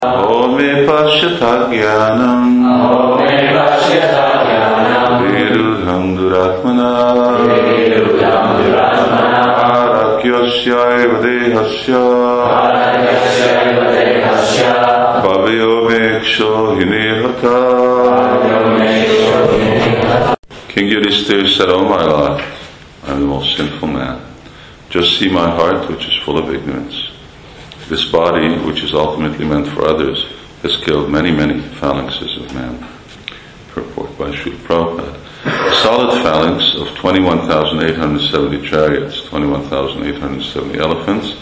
Ome Pashyata Jnanam Virudham Duratmana Arakyasya Dehasya Bhavyo Meksho Hinehata. King Yudhisthira said, "O my Lord, I am the most sinful man. Just see my heart, which is full of ignorance. This body, which is ultimately meant for others, has killed many, many phalanxes of man." Purport by Srila Prabhupada. A solid phalanx of 21,870 chariots, 21,870 elephants,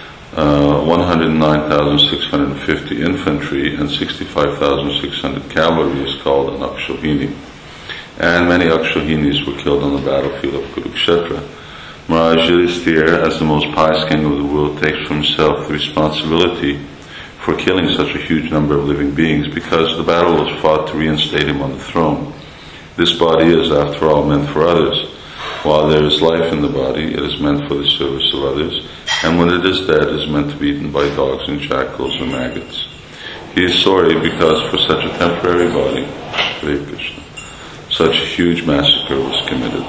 109,650 infantry, and 65,600 cavalry is called an Akshohini. And many Akshohinis were killed on the battlefield of Kurukshetra. Maharaj Yudhisthira, as the most pious king of the world, takes for himself the responsibility for killing such a huge number of living beings because the battle was fought to reinstate him on the throne. This body is, after all, meant for others. While there is life in the body, it is meant for the service of others, and when it is dead, it is meant to be eaten by dogs and jackals and maggots. He is sorry because for such a temporary body, Hare Krishna, such a huge massacre was committed.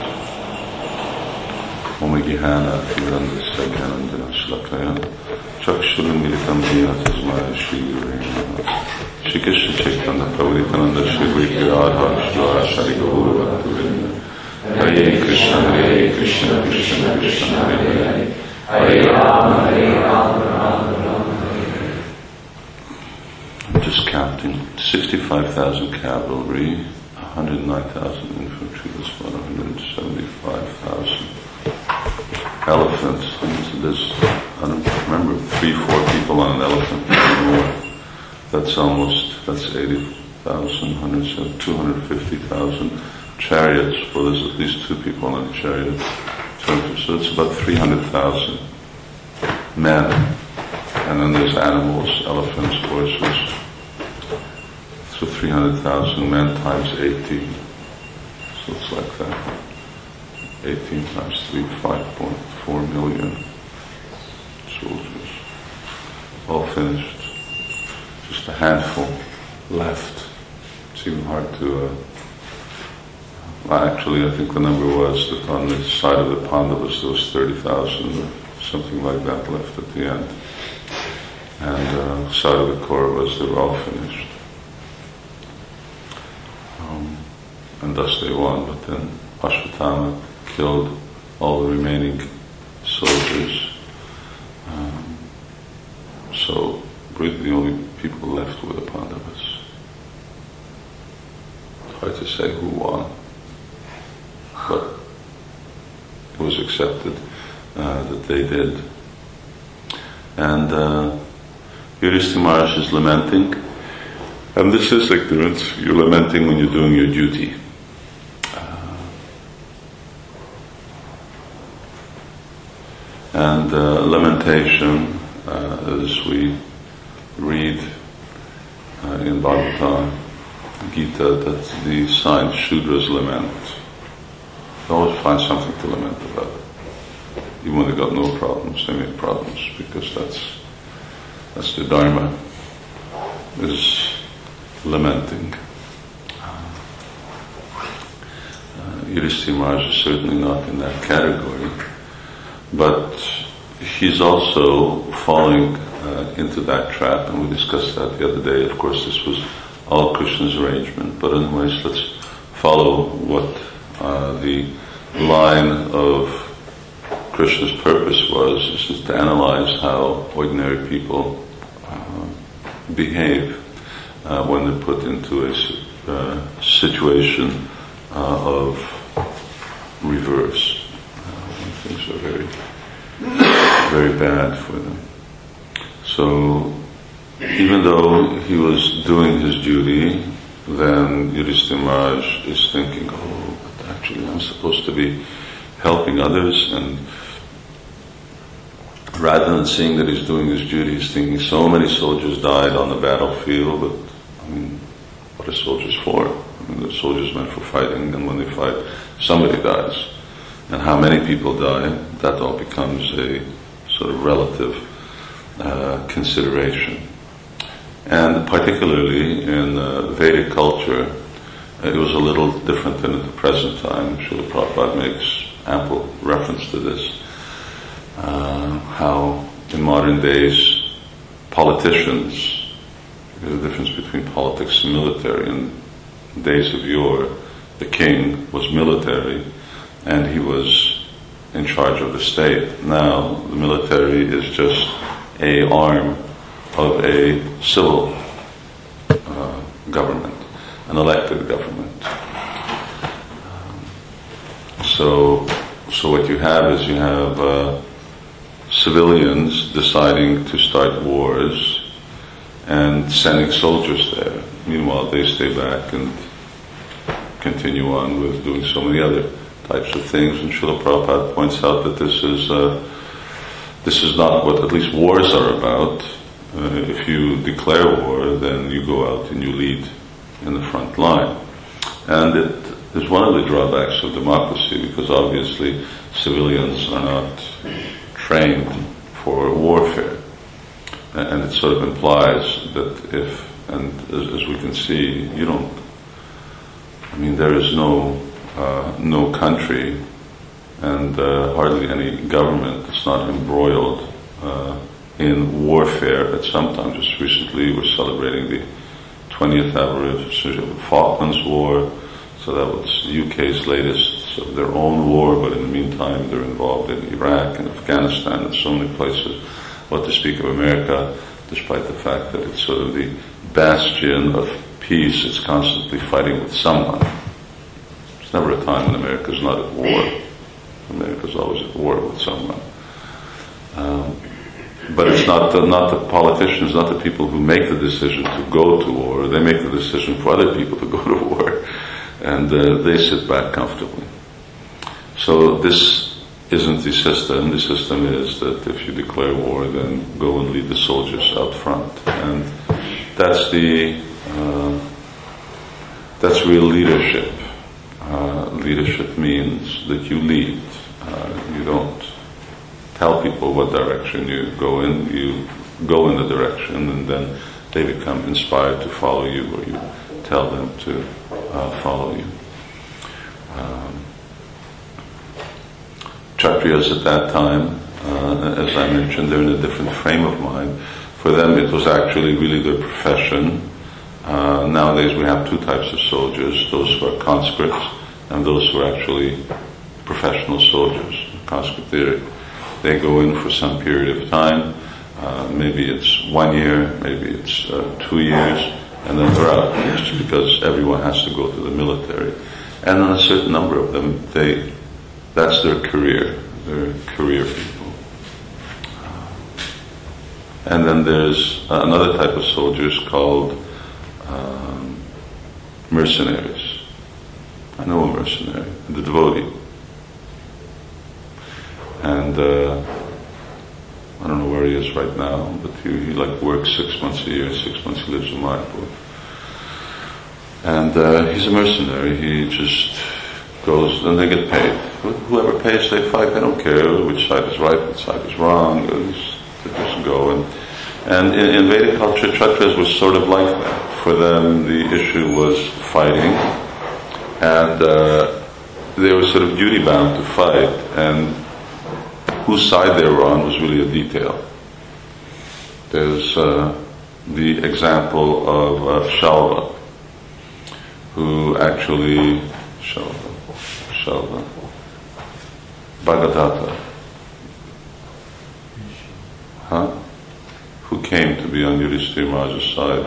Om Gihana Virandasya Gyanandana Shlakaya Chakshurumilitam Dhyana Tasmaya Shri Guruvaya Shri Krishna Chaitanya Prabhu Nityananda Shri Radha Shri Shri Gaura Bhaktivinoda Hare Krishna Krishna Krishna Hare Hare Hare Rama Rama Hare. I'm just counting. 65,000 cavalry, 109,000 infantry, that's about 175,000 elephants. There's, I don't remember, 3-4 people on an elephant anymore. That's 80,000, 250,000 chariots. Well, there's at least 2 people on a chariot. So it's about 300,000 men. And then there's animals, elephants, horses. So 300,000 men times 18. So it's like that. 18 times 3, 5.4 million soldiers. All finished. Just a handful left. It's even hard to... actually, I think the number was that on the side of the Pandavas there was 30,000 or something like that left at the end. And side of the Kauravas, they were all finished. And thus they won, but then Ashwatthama killed all the remaining soldiers. So really the only people left were the Pandavas. Hard to say who won, but it was accepted that they did. And Yudhisthira Maharaj is lamenting, and this is ignorance. You're lamenting when you're doing your duty. And lamentation, as we read in Bhagavad Gita, that's the sign Shudras lament. They always find something to lament about. Even when they got no problems, they make problems, because that's the Dharma, is lamenting. Yudhisthira Maharaj is certainly not in that category. But he's also falling into that trap, and we discussed that the other day. Of course, this was all Krishna's arrangement, but anyways, let's follow what the line of Krishna's purpose was, is just to analyze how ordinary people behave when they're put into a situation of reverse. Things are very, very bad for them. So, even though he was doing his duty, then Yudhisthira Maharaj is thinking, oh, but actually I'm supposed to be helping others, and rather than seeing that he's doing his duty, he's thinking so many soldiers died on the battlefield, but I mean, what are soldiers for? I mean, the soldiers meant for fighting, and when they fight, somebody dies. And how many people die, that all becomes a sort of relative consideration. And particularly in Vedic culture, it was a little different than at the present time. Srila Prabhupada makes ample reference to this. How in modern days, politicians, there's a difference between politics and military. In days of yore, the king was military and he was in charge of the state. Now, the military is just an arm of a civil government, an elected government. So what you have is you have civilians deciding to start wars and sending soldiers there. Meanwhile, they stay back and continue on with doing so many other types of things. And Srila Prabhupada points out that this is not what at least wars are about. If you declare war, then you go out and you lead in the front line. And it is one of the drawbacks of democracy, because obviously civilians are not trained for warfare. And it sort of implies that if, and as we can see, there is no country and hardly any government that's not embroiled in warfare at some time. Just recently we're celebrating the 20th anniversary of the Falklands War, so that was the UK's latest of their own war, but in the meantime they're involved in Iraq and Afghanistan and so many places. What to speak of America, despite the fact that it's sort of the bastion of peace, it's constantly fighting with someone. There's never a time when America's not at war. America's always at war with someone. But it's not the politicians, not the people who make the decision to go to war. They make the decision for other people to go to war, and they sit back comfortably. So this isn't the system. The system is that if you declare war, then go and lead the soldiers out front, and that's real leadership. Leadership means that you lead. You don't tell people what direction you go in. You go in the direction, and then they become inspired to follow you, or you tell them to follow you. Kshatriyas at that time, as I mentioned, they're in a different frame of mind. For them it was actually really their profession. Nowadays we have two types of soldiers, those who are conscripts and those who are actually professional soldiers. Conscript, they go in for some period of time, maybe it's 1 year, maybe it's 2 years, and then they're out, just because everyone has to go to the military. And then a certain number of them, that's their career. They're career people. And then there's another type of soldiers called mercenaries. I know a mercenary, the devotee. And I don't know where he is right now, but he works 6 months a year, 6 months he lives in Mayapur. And he's a mercenary. He just goes, and they get paid. Whoever pays, they fight. They don't care which side is right, which side is wrong. They just go. And in Vedic culture, Kshatriyas was sort of like that. For them, the issue was fighting, and they were sort of duty-bound to fight, and whose side they were on was really a detail. There's the example of Shalva, who actually, Shalva, Bhagadatta, who came to be on Yudhishthira Maharaj's side.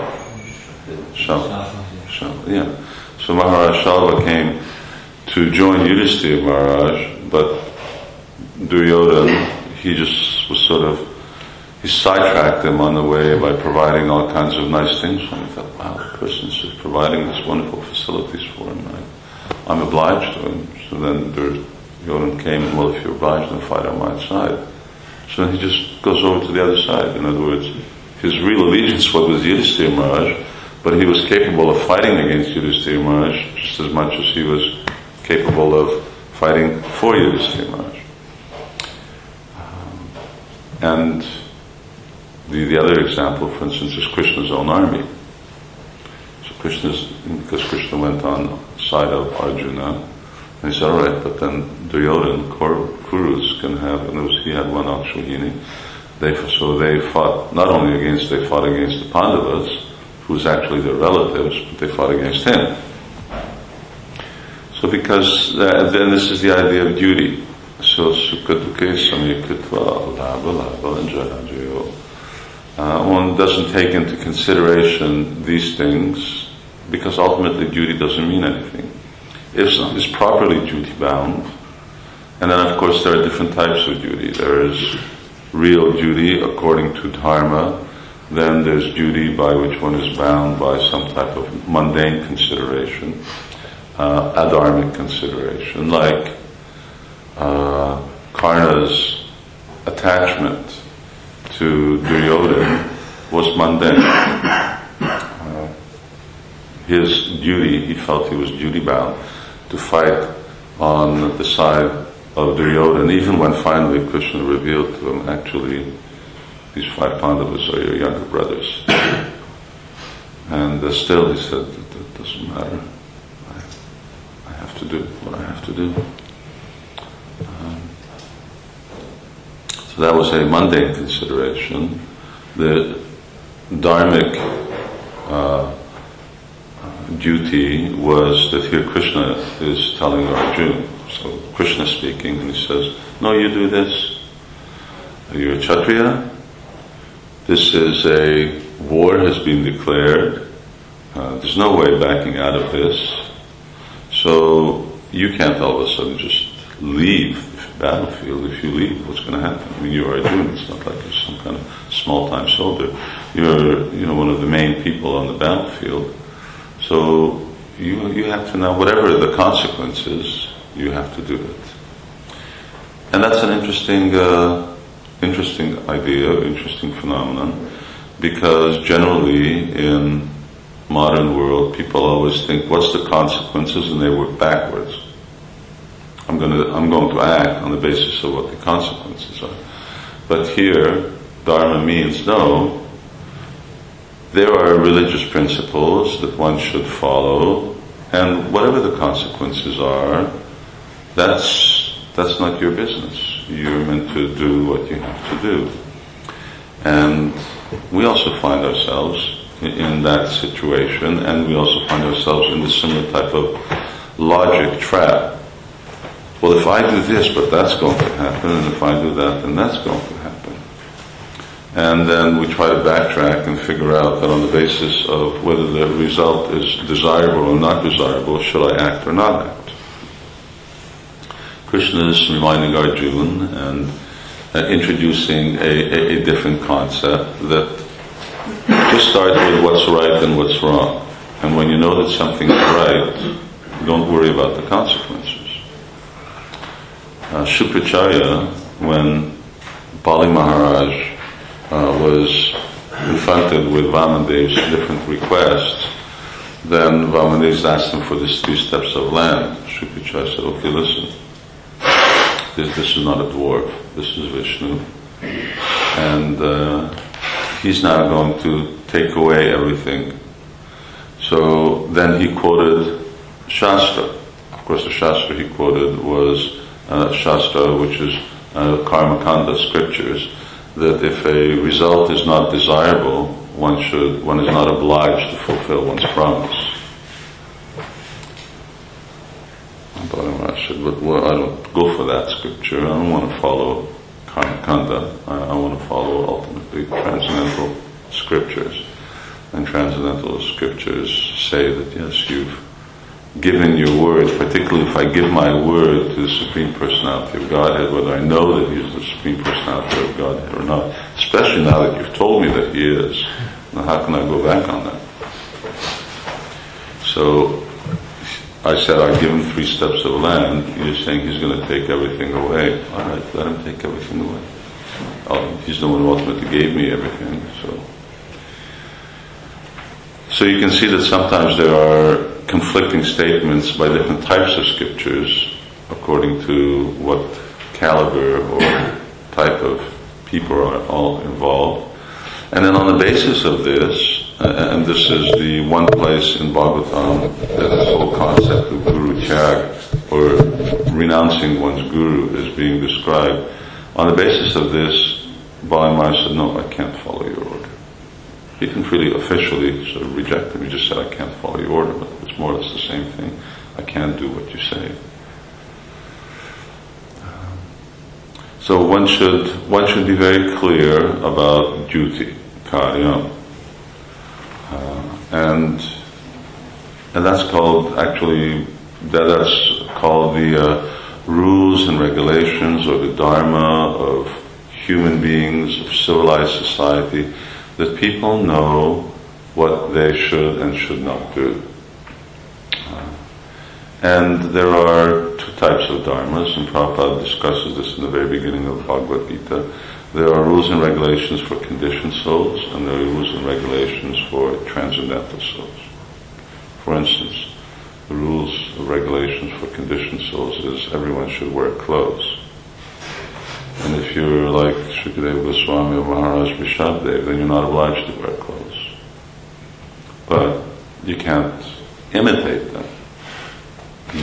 Shalva, yeah. So Maharaj Shalva came to join Yudhishthira Maharaj, but Duryodhana, he just was he sidetracked him on the way by providing all kinds of nice things for him. He thought, wow, the person's just providing these wonderful facilities for him. I'm obliged to him. So then Duryodhana came, and well, if you're obliged, then fight on my side. So then he just goes over to the other side. In other words, his real allegiance was with Yudhishthira Maharaj, but he was capable of fighting against Yudhishthira Maharaj just as much as he was capable of fighting for Yudhishthira Maharaj. And The other example, for instance, is Krishna's own army. So because Krishna went on the side of Arjuna, and he said, all right, but then Duryodhana, Kurus can have, and he had one Akshohini. So they fought, not only against the Pandavas, who's actually their relatives, but they fought against him. So because, then this is the idea of duty. So Sukha-dukhe samikritva labha and jaya-jayo. One doesn't take into consideration these things because ultimately duty doesn't mean anything. If someone is properly duty bound, and then of course there are different types of duty. There is real duty according to dharma, then there's duty by which one is bound by some type of mundane consideration, adharmic consideration, like Karna's attachment to Duryodhana was mundane. His duty, he felt he was duty bound to fight on the side of Duryodhana, even when finally Krishna revealed to him, actually, these 5 Pandavas are your younger brothers. And still he said, it doesn't matter. I have to do what I have to do. So that was a mundane consideration. The dharmic duty was that here Krishna is telling Arjuna. So Krishna speaking, and he says, no, you do this. You're a Kshatriya. This is a war has been declared. There's no way backing out of this. So you can't all of a sudden just leave the battlefield. If you leave, what's going to happen? I mean, you are Arjuna. It's not like you're some kind of small-time soldier. You're one of the main people on the battlefield. So you have to now, whatever the consequences, you have to do it. And that's an interesting idea, interesting phenomenon, because generally in modern world, people always think, what's the consequences? And they work backwards. I'm going to act on the basis of what the consequences are. But here, Dharma means, no, there are religious principles that one should follow, and whatever the consequences are, that's not your business. You're meant to do what you have to do. And we also find ourselves in that situation, and we also find ourselves in the similar type of logic trap. Well, if I do this, but that's going to happen, and if I do that, then that's going to happen. And then we try to backtrack and figure out that on the basis of whether the result is desirable or not desirable, should I act or not act? Krishna is reminding Arjuna and introducing a different concept that just start with what's right and what's wrong. And when you know that something is right, don't worry about the consequences. Shukracharya, when Bali Maharaj was confronted with Vamanadev's different requests, then Vamadev asked him for these 3 steps of land. Shukracharya said, okay, listen, this is not a dwarf, this is Vishnu, and he's now going to take away everything. So then he quoted Shastra. Of course, the Shastra he quoted was Shastra, which is Karma Kanda scriptures, that if a result is not desirable, one is not obliged to fulfill one's promise. But I said, well, I don't go for that scripture. I don't want to follow Karma Kanda. I want to follow ultimately transcendental scriptures. And transcendental scriptures say that yes, you've given your word, particularly if I give my word to the Supreme Personality of Godhead, whether I know that He is the Supreme Personality of Godhead or not, especially now that you've told me that He is, now how can I go back on that? So I said, I give Him 3 steps of land. You're saying He's going to take everything away. All right, let Him take everything away. He's the one who ultimately gave me everything. So you can see that sometimes there are conflicting statements by different types of scriptures according to what caliber or type of people are all involved. And then on the basis of this, and this is the one place in Bhagavatam that this whole concept of Guru Tyag, or renouncing one's Guru, is being described. On the basis of this, Bali Maharaj said, no, I can't follow your order. He didn't really officially sort of reject him, he just said, I can't follow your order, but it's more or less the same thing. I can't do what you say. So one should be very clear about duty, karya, and that's called that's called the rules and regulations, or the dharma of human beings, of civilized society, that people know what they should and should not do. And there are two types of dharmas, and Prabhupada discusses this in the very beginning of Bhagavad Gita. There are rules and regulations for conditioned souls, and there are rules and regulations for transcendental souls. For instance, the rules and regulations for conditioned souls is everyone should wear clothes. And if you're like Shukadeva Goswami or Maharaj Vishaddev, then you're not obliged to wear clothes. But you can't imitate them. You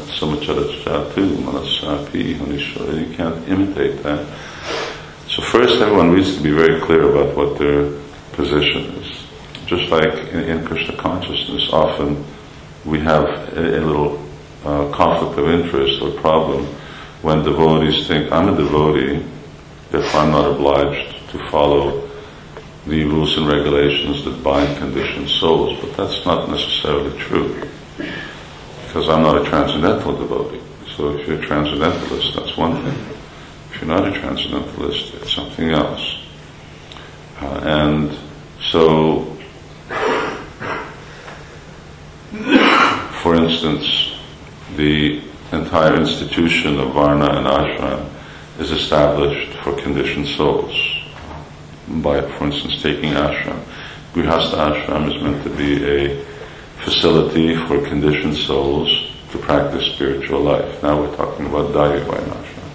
can't imitate that. So first everyone needs to be very clear about what their position is. Just like in Krishna consciousness, often we have a little conflict of interest or problem when devotees think, I'm a devotee, therefore I'm not obliged to follow the rules and regulations that bind conditioned souls. But that's not necessarily true, because I'm not a transcendental devotee. So if you're a transcendentalist, that's one thing. If you're not a transcendentalist, it's something else. And so, for instance, the entire institution of Varna and Ashram is established for conditioned souls. By, for instance, taking ashram. Grihastha ashram is meant to be a facility for conditioned souls to practice spiritual life. Now we're talking about Daivi Varnashram.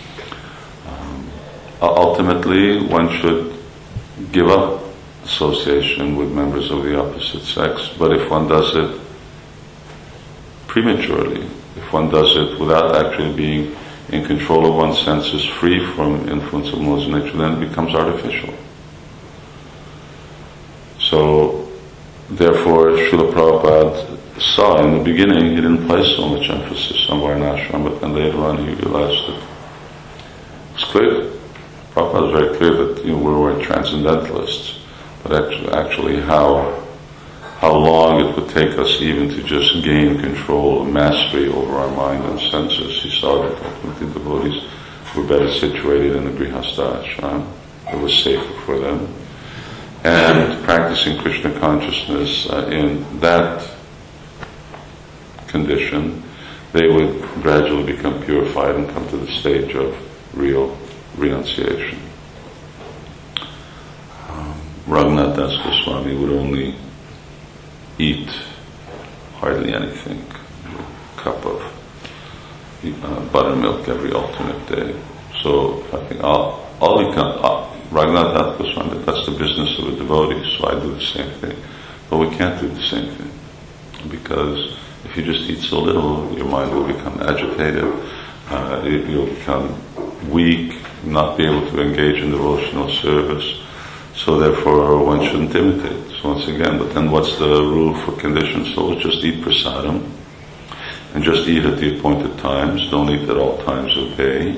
Ultimately, one should give up association with members of the opposite sex, but if one does it prematurely, if one does it without actually being in control of one's senses, free from influence of laws of nature, then it becomes artificial. So, therefore, Srila Prabhupada saw in the beginning, he didn't place so much emphasis on Varnashram, but then later on he realized that it's clear. Prabhupada was very clear that we weren't transcendentalists, but actually how long it would take us even to just gain control, mastery over our mind and senses. He saw that ultimately devotees were better situated in the Grihastha ashram. It was safer for them. And practicing Krishna consciousness in that condition, they would gradually become purified and come to the stage of real renunciation. Raghunath Das Goswami would only eat hardly anything, a cup of buttermilk every alternate day. So I think Raghunath Das Goswami, that's the business of a devotee, so I do the same thing. But we can't do the same thing, because if you just eat so little, your mind will become agitated, you'll become weak, not be able to engage in devotional service. So therefore one shouldn't imitate. So once again, but then what's the rule for conditioned souls? Just eat prasadam, and just eat at the appointed times, don't eat at all times of day.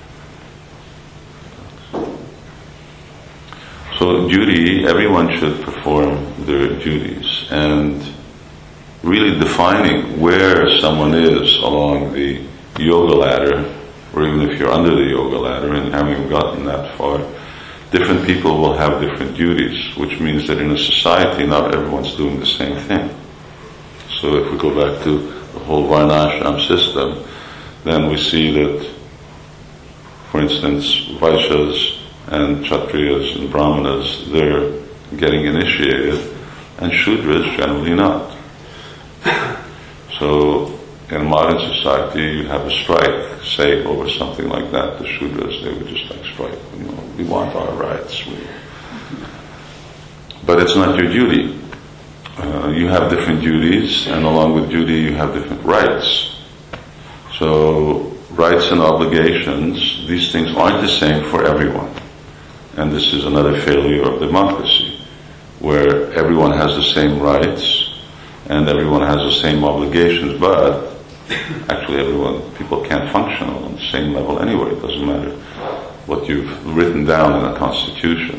So duty, everyone should perform their duties, and really defining where someone is along the yoga ladder, or even if you're under the yoga ladder and haven't gotten that far, different people will have different duties, which means that in a society not everyone's doing the same thing. So if we go back to the whole Varnashram system, then we see that, for instance, Vaishyas and Kshatriyas and Brahmanas, they're getting initiated, and Shudras generally not. So in modern society, you have a strike, say, over something like that. The Shudras, they would just like strike. We want our rights. but it's not your duty. You have different duties, and along with duty you have different rights. So rights and obligations, these things aren't the same for everyone. And this is another failure of democracy, where everyone has the same rights and everyone has the same obligations, but actually people can't function on the same level anyway. It doesn't matter what you've written down in a constitution.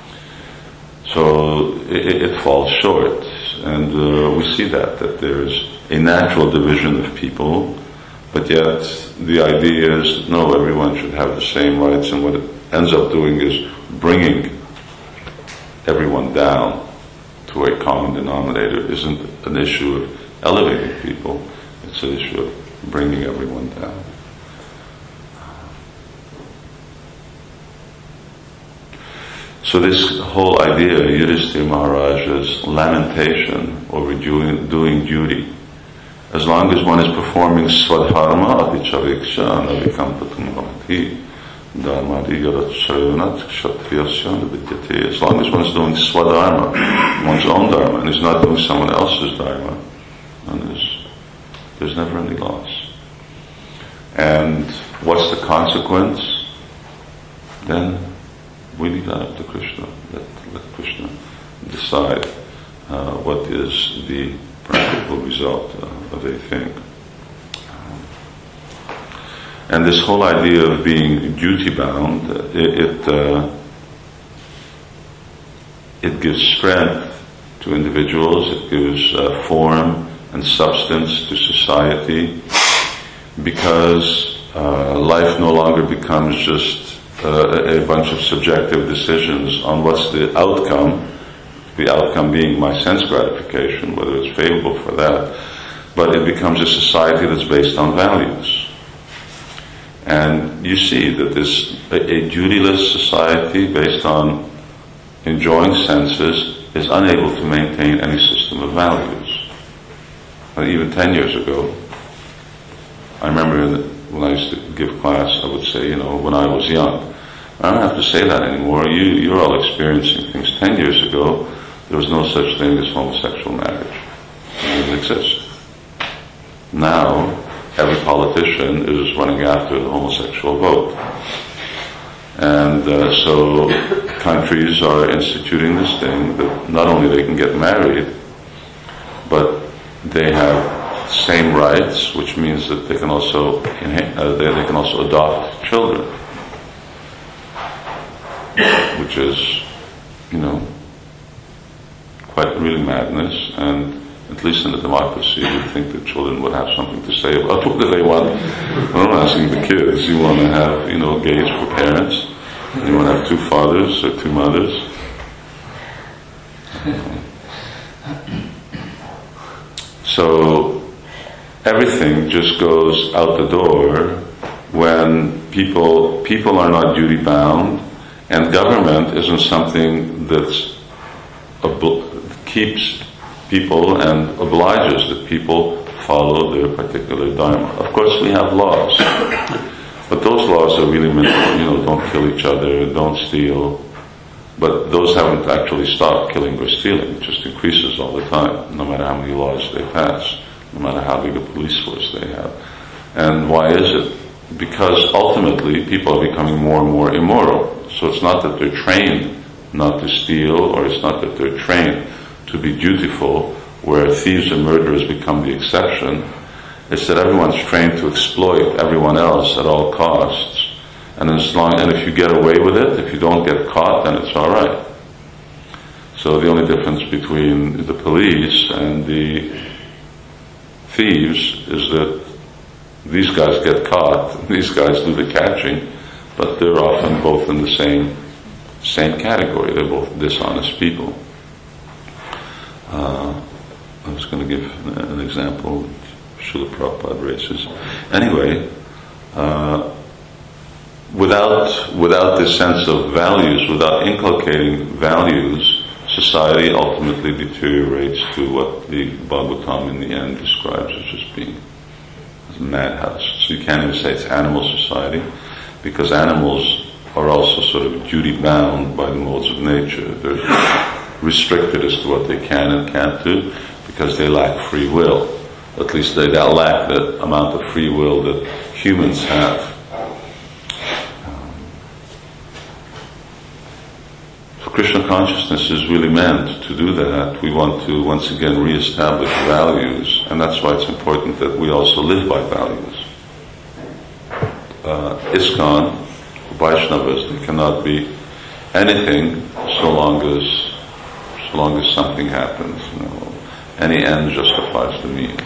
So it falls short. And we see that there's a natural division of people, but yet the idea is, no, everyone should have the same rights, and what it ends up doing is bringing everyone down to a common denominator. It isn't an issue of elevating people, it's an issue of bringing everyone down. So this whole idea, Yudhishthira Maharaj's lamentation over doing duty, as long as one is performing swadharma, apichariksha, anavikamtatum bhavati, dharmadi yaratsaranat kshatriyasya vidyate. As long as one is doing swadharma, one's own dharma, and is not doing someone else's dharma, then there's never any loss. And what's the consequence? Then we leave that up to Krishna. Let Krishna decide what is the practical result of a thing. And this whole idea of being duty-bound, it gives strength to individuals, it gives form and substance to society, because life no longer becomes just a bunch of subjective decisions on what's the outcome being my sense gratification, whether it's favorable for that, but it becomes a society that's based on values. And you see that a duty-less society based on enjoying senses is unable to maintain any system of values. Even 10 years ago, I remember when I used to give class, I would say, when I was young. I don't have to say that anymore. You're all experiencing things. 10 years ago, there was no such thing as homosexual marriage. It didn't exist. Now, every politician is running after the homosexual vote. And so countries are instituting this thing that not only they can get married, but they have same rights, which means that they can also adopt children, which is, quite really madness. And at least in a democracy, you'd think that children would have something to say about what they want. I'm not asking the kids. You want to have, gays for parents. You want to have two fathers or two mothers. So everything just goes out the door when people are not duty bound, and government isn't something that keeps people and obliges that people follow their particular dharma. Of course, we have laws, but those laws are really meant for, don't kill each other, don't steal. But those haven't actually stopped killing or stealing. It just increases all the time, no matter how many laws they pass, no matter how big a police force they have. And why is it? Because ultimately people are becoming more and more immoral. So it's not that they're trained not to steal, or it's not that they're trained to be dutiful, where thieves and murderers become the exception. It's that everyone's trained to exploit everyone else at all costs. And if you get away with it, if you don't get caught, then it's all right. So the only difference between the police and the thieves is that these guys get caught, these guys do the catching, but they're often both in the same category. They're both dishonest people. I was going to give an example that Srila Prabhupada raises. Anyway, without this sense of values, without inculcating values, society ultimately deteriorates to what the Bhagavatam in the end describes as just being a madhouse. So you can't even say it's animal society, because animals are also sort of duty bound by the modes of nature. restricted as to what they can and can't do because they lack free will. At least they lack the amount of free will that humans have. So Krishna consciousness is really meant to do that. We want to once again re-establish values, and that's why it's important that we also live by values. ISKCON, Vaishnavas, they cannot be anything so long as something happens. Any end justifies the means.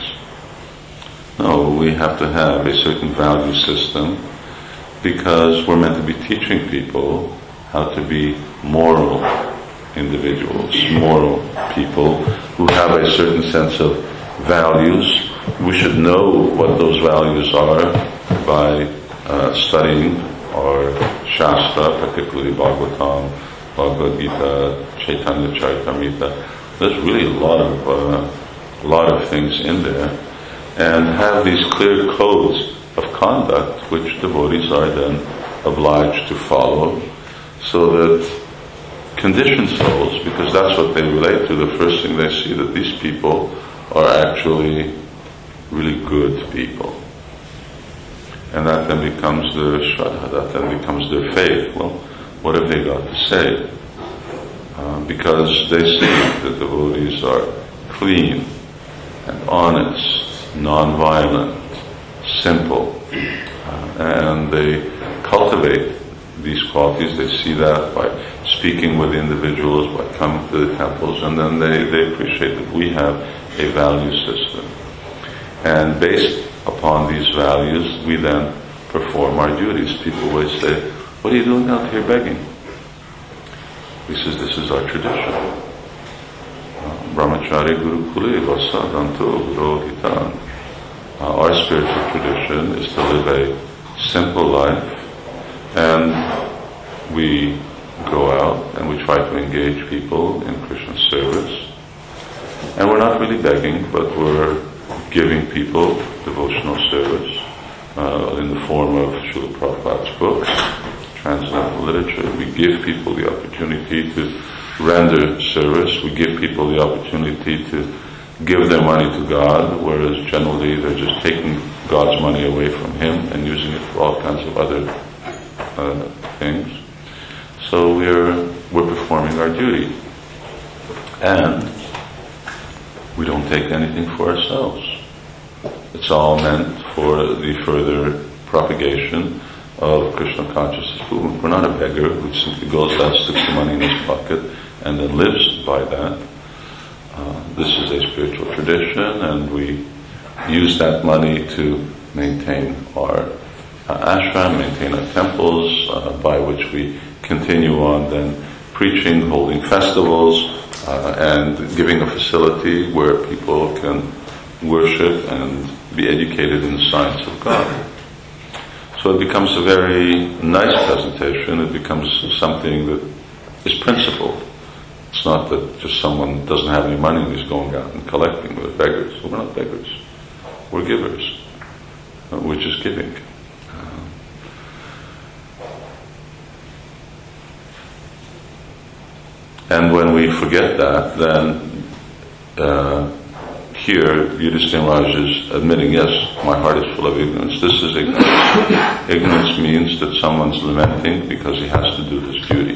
No, we have to have a certain value system because we're meant to be teaching people how to be moral individuals, moral people who have a certain sense of values. We should know what those values are by studying our Shastra, particularly Bhagavatam, Bhagavad Gita, Chaitanya Charitamrita. There's really a lot of things in there, and have these clear codes of conduct which devotees are then obliged to follow, so that conditioned souls, because that's what they relate to, the first thing they see that these people are actually really good people. And that then becomes their shraddha, that then becomes their faith. Well, what have they got to say? Because they see that devotees are clean and honest, non-violent, simple, and they cultivate these qualities. They see that by speaking with individuals, by coming to the temples, and then they appreciate that we have a value system. And based upon these values, we then perform our duties. People always say, "What are you doing out here begging?" He says, "This is our tradition. Brahmachari Gurukule Vasa Danto Rohitan." Our spiritual tradition is to live a simple life, and we go out and we try to engage people in Krishna service. And we're not really begging, but we're giving people devotional service in the form of Srila Prabhupada's books, transcendental literature. We give people the opportunity to render service. We give people the opportunity to give their money to God, whereas generally they're just taking God's money away from Him and using it for all kinds of other things. So we're performing our duty, and we don't take anything for ourselves. It's all meant for the further propagation of Krishna consciousness movement. We're not a beggar who simply goes out, sticks the money in his pocket, and then lives by that. This is a spiritual tradition, and we use that money to maintain our ashram, maintain our temples, by which we continue on then preaching, holding festivals, and giving a facility where people can worship and be educated in the science of God. So it becomes a very nice presentation. It becomes something that is principled. It's not that just someone doesn't have any money and is going out and collecting. We're beggars. We're not beggars. We're givers. We're just giving. And when we forget that, then here Yudhisthira Maharaj is admitting, yes, my heart is full of ignorance. This is ignorance. Ignorance means that someone's lamenting because he has to do his duty.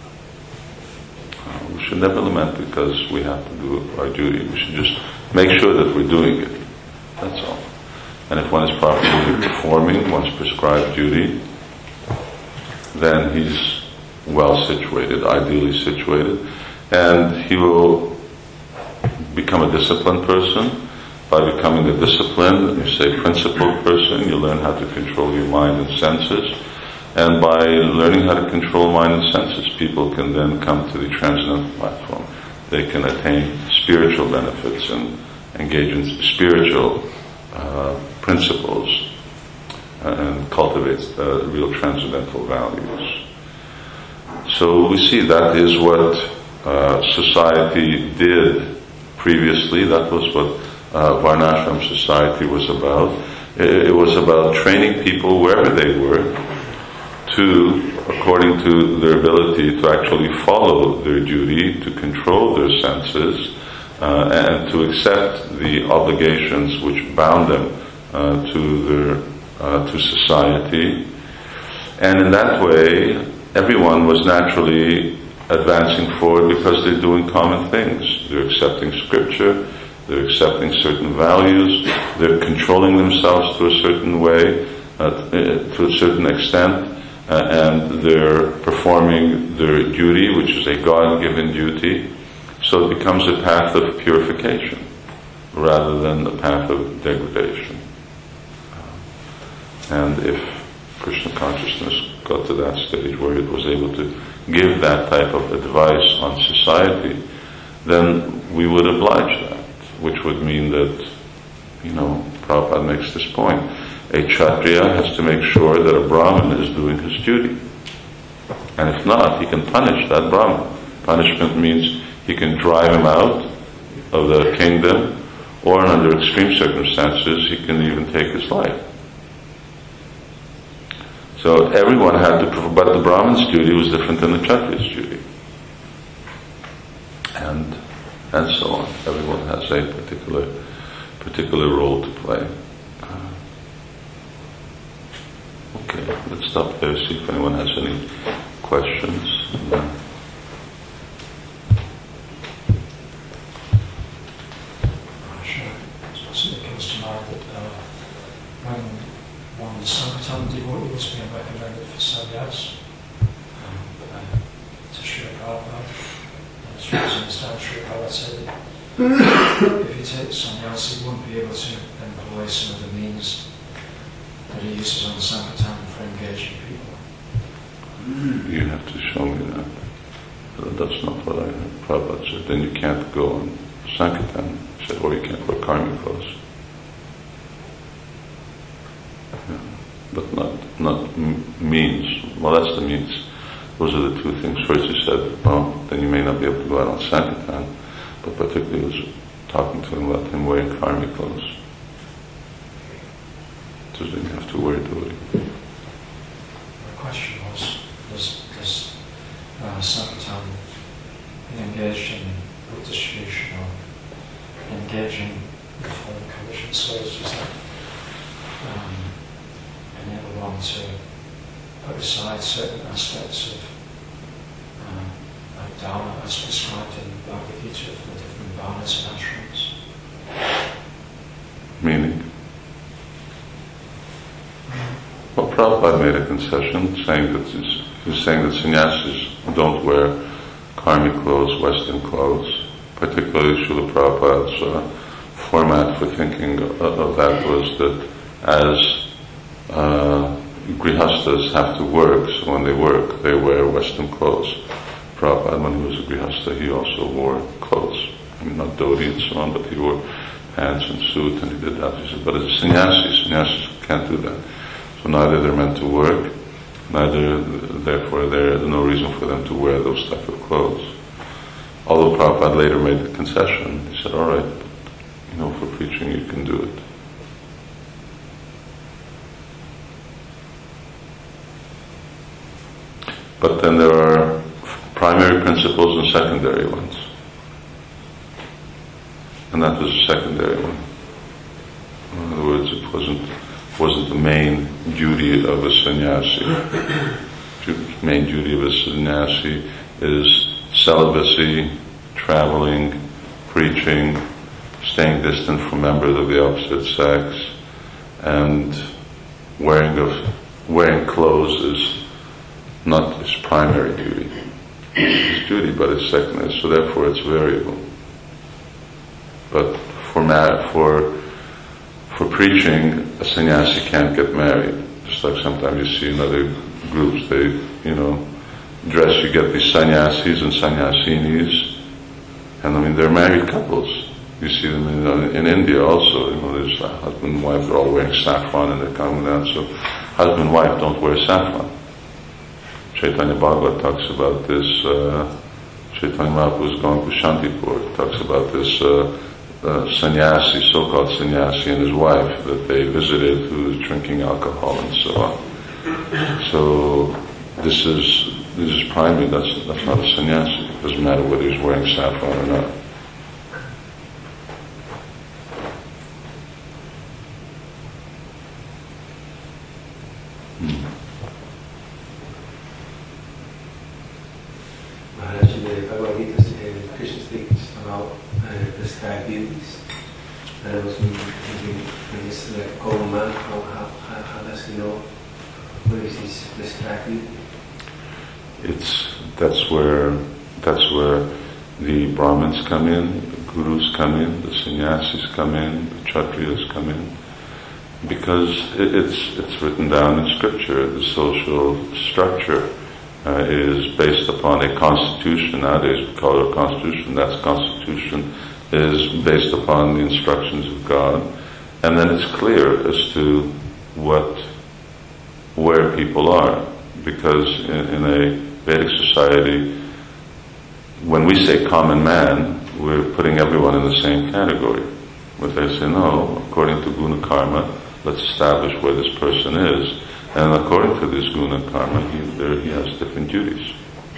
We should never lament because we have to do our duty. We should just make sure that we're doing it. That's all. And if one is properly performing one's prescribed duty, then he's well situated, ideally situated, and he will become a disciplined person. By becoming a disciplined, you say principled person, you learn how to control your mind and senses. And by learning how to control mind and senses, people can then come to the transcendental platform. They can attain spiritual benefits and engage in spiritual principles and cultivate real transcendental values. So we see that is what society did previously. That was what Varnashram society was about. It was about training people wherever they were to according to their ability to actually follow their duty, to control their senses, and to accept the obligations which bound them to society. And in that way, everyone was naturally advancing forward because they're doing common things. They're accepting scripture, they're accepting certain values, they're controlling themselves to a certain way, to a certain extent, and they're performing their duty, which is a God-given duty. So it becomes a path of purification rather than a path of degradation. And if Krishna consciousness got to that stage where it was able to give that type of advice on society, then we would oblige that, which would mean that, Prabhupada makes this point. A Kshatriya has to make sure that a Brahmin is doing his duty. And if not, he can punish that Brahmin. Punishment means he can drive him out of the kingdom, or under extreme circumstances, he can even take his life. So everyone had to, but the Brahmin's duty was different than the Kshatriya's duty. And so on. Everyone has a particular role to play. Okay, let's stop there, see if anyone has any questions. It comes to mind that when one Sankirtan devotee was being recommended for sannyas to Srila Prabhupada, as far as I understand, Srila Prabhupada said that if he takes sannyas, he won't be able to employ some of the means that he uses on the Sankirtan for engaging people. You have to show me that. That's not what I heard. Prabhupada said. Then you can't go on Sankirtan. He said, or you can't wear karmic clothes. Yeah. But not means. Well, that's the means. Those are the two things. First he said, well, then you may not be able to go out on Sankirtan, but particularly he was talking to him about him wearing karmic clothes. So then you have to wear dhoti. The question was, does Sankirtan engaged in book distribution or engaging the foreign commission souls, does that enable one to put aside certain aspects of like Dharma as prescribed in Bhagavad Gita for the different varnas and ashrams? Meaning? Well, Prabhupada made a concession saying that sannyasis don't wear karmic clothes, Western clothes. Particularly Srila Prabhupada's format for thinking of that was that as grihastas have to work, so when they work, they wear Western clothes. Prabhupada, when he was a grihasta, he also wore clothes. I mean, not dhoti and so on, but he wore pants and suit, and he did that. He said, but as a sannyasis can't do that. So neither they're meant to work, therefore there's no reason for them to wear those type of clothes. Although Prabhupada later made the concession, he said, all right, but, for preaching you can do it. But then there are primary principles and secondary ones. And that was the secondary one. In other words, it wasn't the main duty of a sannyasi. The main duty of a sannyasi is celibacy, traveling, preaching, staying distant from members of the opposite sex, and wearing clothes is not his primary duty. It's his duty, but it's secondary, so therefore it's variable. But for preaching, a sannyasi can't get married. Just like sometimes you see in other groups, they, dress, you get these sannyasis and sannyasinis, and I mean, they're married couples. You see them in India also, there's a husband and wife, they're all wearing saffron and they're coming down, so husband and wife don't wear saffron. Chaitanya Bhagavat talks about this, Chaitanya Mahaprabhu is going to Shantipur, talks about this sannyasi, so-called sannyasi and his wife that they visited who was drinking alcohol and so on. So this is primary. That's not a sannyasi. It doesn't matter whether he's wearing saffron or not. Maharaj, in the Bhagavad Gita, Krishna speaks about prescribed duties. And I was thinking, when he's like a common man, how does he know what is his prescribed duty? That's where the Brahmins come in, the Gurus come in, the Sannyasis come in, the Kshatriyas come in, because it's written down in scripture. The social structure is based upon a constitution. Nowadays we call it a constitution. That constitution is based upon the instructions of God, and then it's clear as to where people are, because in a Vedic society, when we say common man, we're putting everyone in the same category. But they say, no, according to guna karma, let's establish where this person is. And according to this guna karma, he has different duties.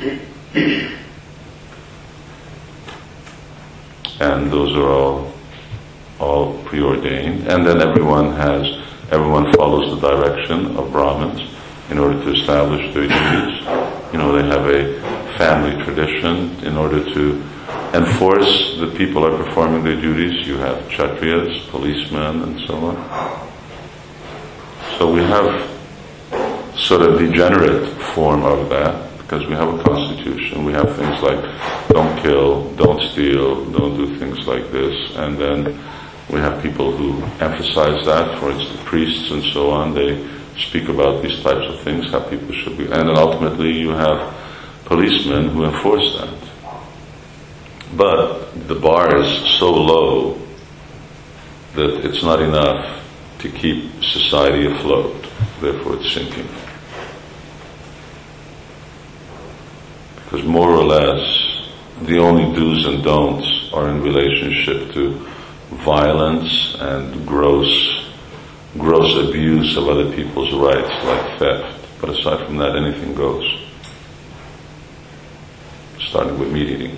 And those are all preordained. And then everyone follows the direction of Brahmins in order to establish their duties. They have a family tradition. In order to enforce that people are performing their duties, you have kshatriyas, policemen, and so on. So we have sort of degenerate form of that, because we have a constitution. We have things like don't kill, don't steal, don't do things like this. And then we have people who emphasize that. For instance, priests and so on, they speak about these types of things, how people should be. And then ultimately you have policemen who enforce that. But the bar is so low that it's not enough to keep society afloat. Therefore it's sinking. Because more or less, the only do's and don'ts are in relationship to violence and gross abuse of other people's rights, like theft. But aside from that, anything goes. Starting with meat eating.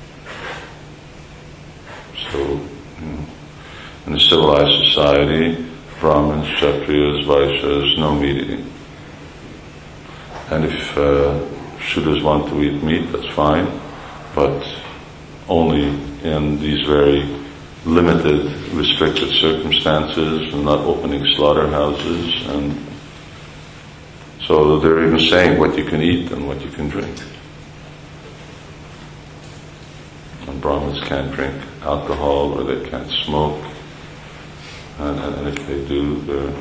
So, in a civilized society, Brahmins, Kshatriyas, Vaishyas, no meat eating. And if Shudras want to eat meat, that's fine, but only in these very limited, restricted circumstances, and not opening slaughterhouses. And so they're even saying what you can eat and what you can drink. And Brahmins can't drink alcohol, or they can't smoke, and if they do, they're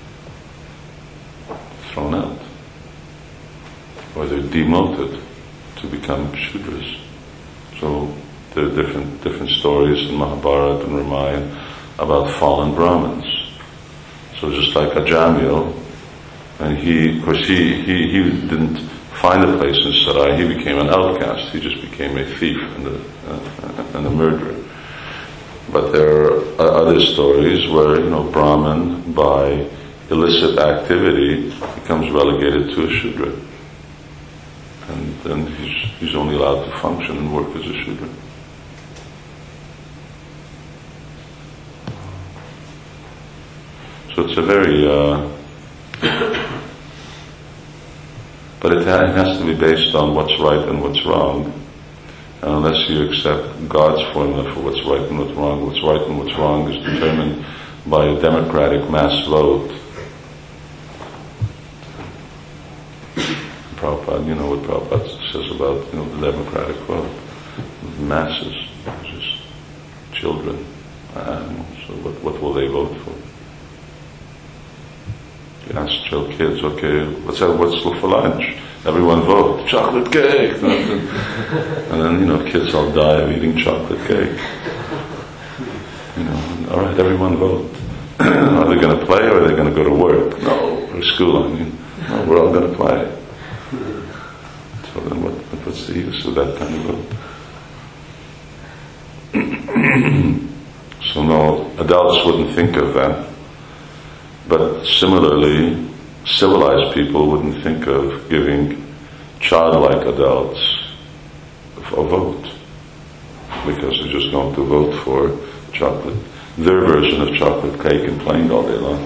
thrown out, or they're demoted to become Shudras. So there are different stories in Mahabharata and Ramayana about fallen Brahmins. So just like Ajamil, and he didn't find a place in Sarai, he became an outcast. He just became a thief and a murderer. But there are other stories where, Brahmin, by illicit activity, becomes relegated to a Shudra. And then he's only allowed to function and work as a Shudra. So it's a very, but it has to be based on what's right and what's wrong. And unless you accept God's formula for what's right and what's right and what's wrong is determined by a democratic mass vote. Prabhupada, you know what Prabhupada says about the democratic vote. Masses, just children, animals. So what will they vote for? You ask kids, okay, what's for lunch? Everyone vote, chocolate cake. And then, kids all die of eating chocolate cake. All right, everyone vote. Are they going to play, or are they going to go to work? No, or school, No, we're all going to play. So then what's the use of that kind of vote? So no, adults wouldn't think of that. But similarly, civilized people wouldn't think of giving childlike adults a vote, because they're just going to vote for chocolate, their version of chocolate cake and plain all day long.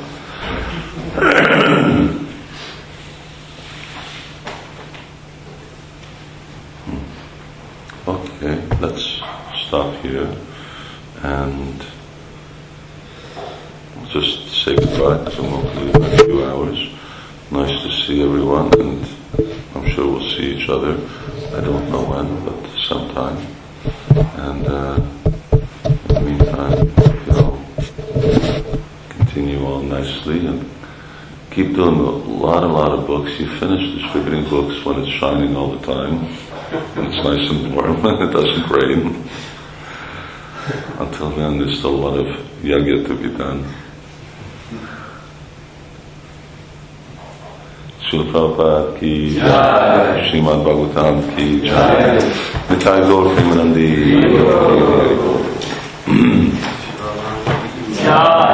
Okay, let's stop here and just say goodbye, because I'm going to leave in a few hours. Nice to see everyone, and I'm sure we'll see each other. I don't know when, but sometime. And in the meantime, continue on nicely and keep doing a lot of books. You finish distributing books when it's shining all the time. It's nice and warm and it doesn't rain. Until then, there's still a lot of yajna to be done. Srila Prabhupada ki jai, Srimad Bhagavatam ki jai, Nitai Gaur Premanandi. Jai.